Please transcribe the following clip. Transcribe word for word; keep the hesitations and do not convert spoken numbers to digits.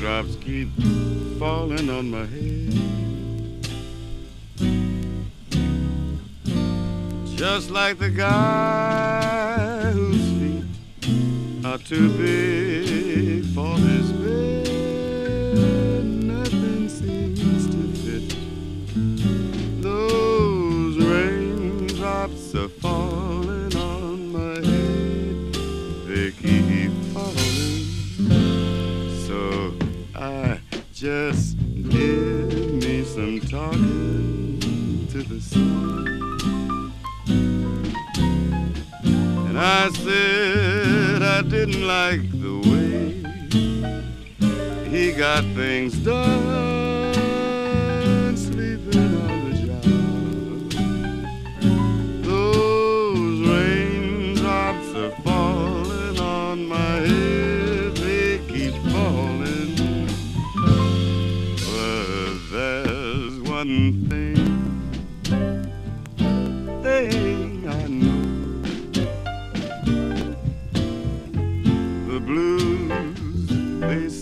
Raindrops keep falling on my head, just like the guy whose feet are too big for his bed. Nothing seems to fit. Those raindrops are falling on my head. They keep falling. So I just give me some talking to the sun. And I said I didn't like the way he got things done, sleeping on the job. Those raindrops are falling on my head. They keep falling. But there's one thing they ain't